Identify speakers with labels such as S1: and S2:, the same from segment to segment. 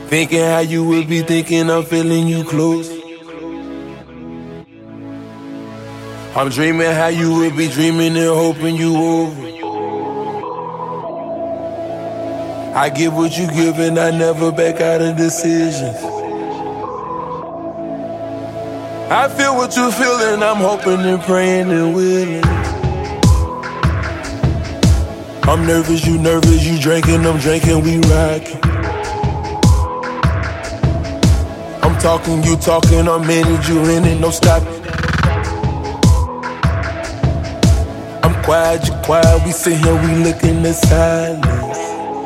S1: Thinking how you would be thinking, I'm feeling you close. I'm dreaming how you would be dreaming and hoping you over. I give what you give and I never back out of decisions. I feel what you feel and I'm hoping and praying and willing. I'm nervous, you drinking, I'm drinking, we rockin'. I'm talking, you talking, I'm in it, you in it, no stopping. I'm quiet, you quiet, we sit here, we look in the silence.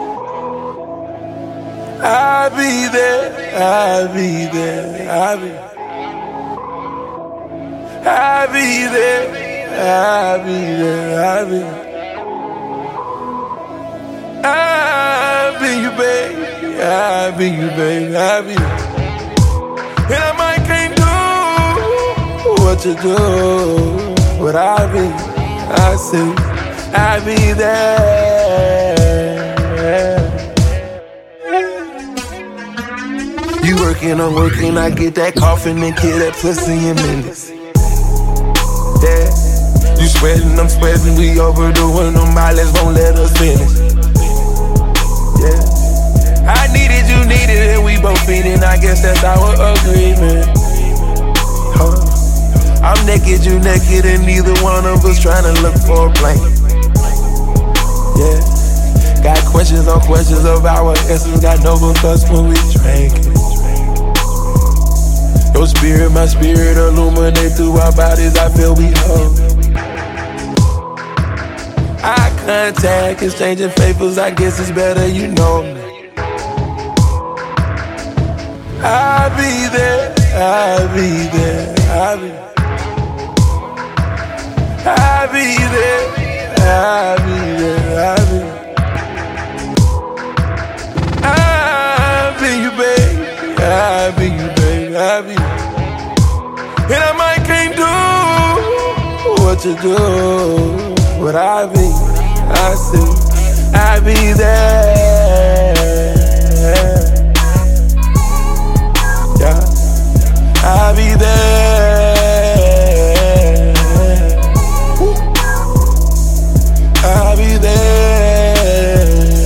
S1: I'll be there, I'll be there, I'll be there. I'll be there, I'll be there, I'll be there. I'll be you, baby, I'll be you, baby, I'll be you. And I might can't do what you do, but I'll be, I see, I'll be there. You working, I'm working, I get that coffin and kill that pussy in minutes. Yeah, you sweating, I'm sweating, we overdoing them, mileage won't let us finish. Yeah, I needed, you needed, and we both feeding, I guess that's our agreement. I'm naked, you naked, and neither one of us trying to look for a blanket. Yeah, got questions on questions of our essence, got no but us when we drank it. Your spirit, my spirit, illuminate through our bodies, I feel we whole. Eye contact, exchanging favors, I guess it's better you know me. I'll be there, I'll be there, I'll be there. I'll be there, I'll be there, I'll be there. I'll be you, baby, I'll be you, baby, I'll be you. And I might can't do what you do, but I'll be, I see, I'll be there. Yeah, I'll be there. I'll be there.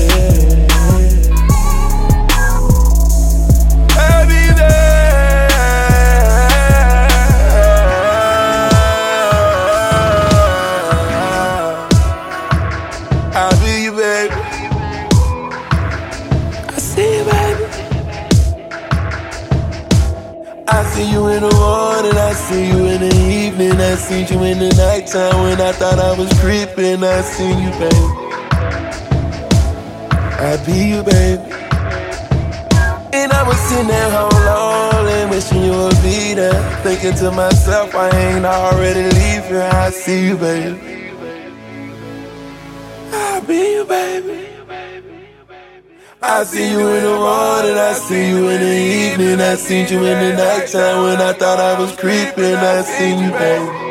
S1: I'll be there. I'll be you, baby. I see you, baby. I see you in the morning, I see you in the evening, I seen you in the nighttime when I thought I was creeping. I seen you, baby. I be you, baby. And I was sitting at home lonely, wishing you would be there, thinking to myself, I ain't already leaving. I see you, baby. I be you, baby. I see you in the morning, I see you in the evening, I seen you in the nighttime when I thought I was creeping. I seen you, baby.